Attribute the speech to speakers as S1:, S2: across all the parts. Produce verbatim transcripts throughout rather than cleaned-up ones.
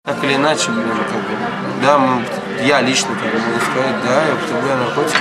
S1: Так или иначе, блин, как бы, да, мы, я лично как бы, могу сказать, да, я употребляю наркотики,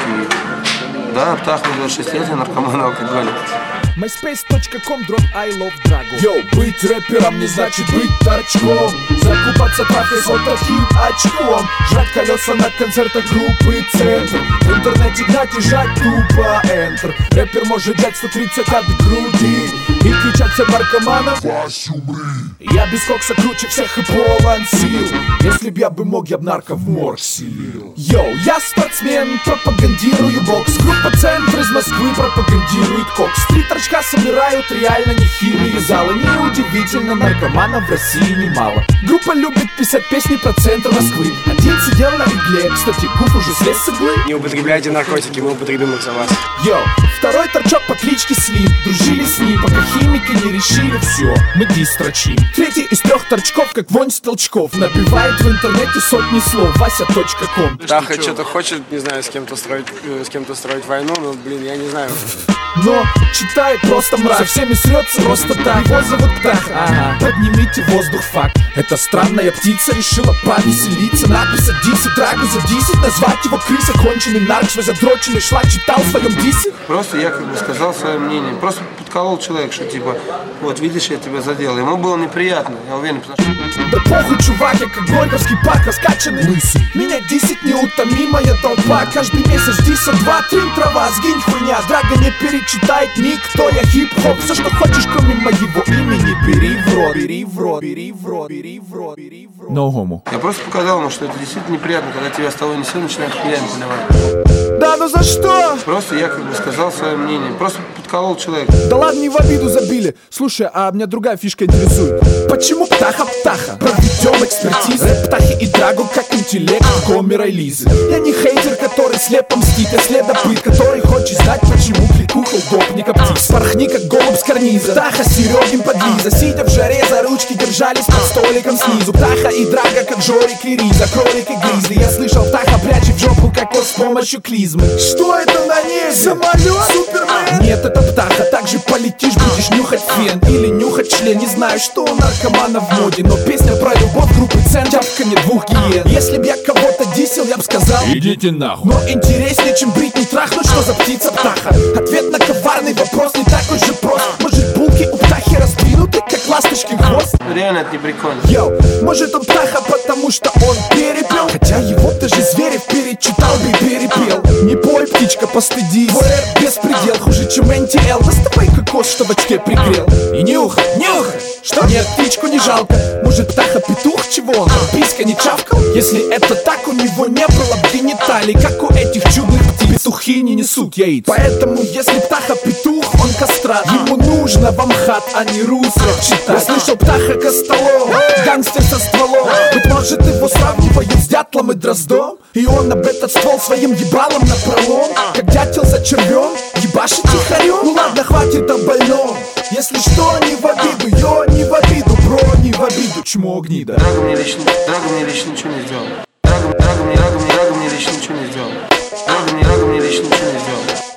S1: и, да, Птаха, мне двадцать шесть лет, я наркоман, алкоголик.
S2: MySpace точка ком дробь I love Drago. Йоу, быть рэпером не значит быть торчком. Закупаться трафой с вот таким очком. Жать колеса на концертах группы Центр. В интернете гнать и жать тупо Enter. Рэпер может взять сто тридцать от груди и кричать всем наркоманам: Вась, умри. Я без кокса круче всех и полон сил. Если б я бы мог, я б нарко в морг селил. Йоу, я спортсмен, пропагандирую бокс. Группа Центр из Москвы пропагандирует кокс. Три торчка собирают реально нехилые залы. Неудивительно, наркоманов в России немало. Группа любит писать песни про центр Москвы. Один сидел на игле, кстати, Гуф уже слез с иглы.
S3: Не употребляйте наркотики, мы употребим их за вас.
S2: Йоу, второй торчок по кличке Слим. Дружили с ним, пока химики не решили все, мы дис строчим. Третий из трех торчков, как вонь с толчков, набивает в интернете сотни слов. Вася точка ком.
S3: Птаха что-то хочет, не знаю, с кем-то строить, с кем-то строить войну, но, блин, я не знаю.
S2: Но читает просто мрак, со всеми срется просто так. Его зовут Птаха, ага. Поднимите воздух, факт. Эта странная птица решила повеселиться. Написать дисы, Драгу задисить, назвать его крыса. Конченый нарк, свой задроченный шлак читал в своем дисе.
S1: Просто я как бы сказал свое мнение. Просто подколол человек, что типа, вот видишь, я тебя задел. Ему было неприятно, я уверен, потому что...
S2: Да похуй, чувак, я как Горьковский парк раскачанный лысый. Меня десять неутомимая толпа. Каждый месяц диса два-три трава. Сгинь, хуйня, Драга не перечитает никто. Я хип-хоп, все, что хочешь, кроме моего имени. Бери в рот, бери в рот, бери в рот, бери в рот, бери в рот. No homo.
S1: Я просто показал ему, что это действительно неприятно, когда тебя с того ни сил начинают хуями поливать.
S2: Да, ну за что?
S1: Просто я как бы сказал свое мнение. Просто подколол человек.
S2: Да ладно, не в обиду забили. Слушай, а меня другая фишка интересует. Почему Птаха Птаха? Проведем экспертизу. Рэп Птахи и Драгу как интеллект Гомера и Лизы. Я не хейтер, который слепо мстит. Я следопыт, который хочет знать, почему кликухал гопника птиц. Порхни как голубь с карниза. Птаха с Серегин подлиза. Сидя в жаре за ручки держались под столиком снизу. Птаха и Драга как Жорик и Риза. Кролик и Гризли. Я слышал, Птаха прячет в жопу кокос с помощью клизмы. Что это на небе? Самолет? Супермен? Нет, это Птаха. Так же полетишь, будешь нюхать фен или нюхать член. Не знаю, что у наркомана в моде, но песня про любовь группы Цен, тяпканье двух гиен. Если б я кого-то дисел, я б сказал: идите нахуй. Но интереснее, чем брить не трахнуть, что за птица Птаха? Ответ на коварный вопрос не такой же прост. Может, булки у Птахи раздвинуты, как ласточкин хвост?
S1: Реально это не прикольно.
S2: Йоу, может он Птаха, потому что он перепел. Хотя его даже Зверев перечитал бы и перепел. Не пой, птичка, постыдись. Твой рэп беспредел, хуже, чем эн ти эл. Доставай кокос, что в очке пригрел. И нюхай, нюхай. Что? Нет, птичку не жалко. Может, Птаха петух, чего он? Писька не чавкал? Если это так, у него не было бы гениталий, как у этих чудных птиц. Петухи не несут яиц. Поэтому, если Птаха петух, он кастрат. Ему нужно в Амхат, а не русров читать. Я слышал, Птаха Костолом, гангстер со стволом. Быть может, его сравнивают с дятлом и дроздом, и он об этот ствол своим ебалом напролом, как дятел за червем, ебашит тихарем. Ну ладно, хватит о больном. Если что, не в обиду, йо, не в обиду, бро, не в обиду, чмо гнида.
S1: Драга мне лично, Драга мне лично ничего не сделал. Драга, Драга мне, Драга мне, Драга мне лично ничего не сделал. Драга мне, Драга мне лично ничего не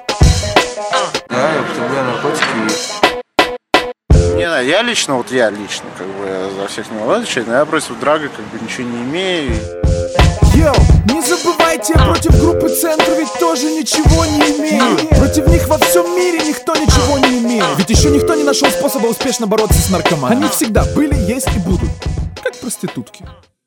S1: сделал. Да, я употребляю наркотики.
S4: Не знаю, я лично, вот я лично, как бы, за всех не могу отвечать, но я против Драга как бы ничего не имею.
S2: Йоу, не забывайте, я против группы Центр ведь тоже ничего не имею. Против них во всем мире никто ничего не имеет. Ведь еще никто не нашел способа успешно бороться с наркоманией. Они всегда были, есть и будут, как проститутки.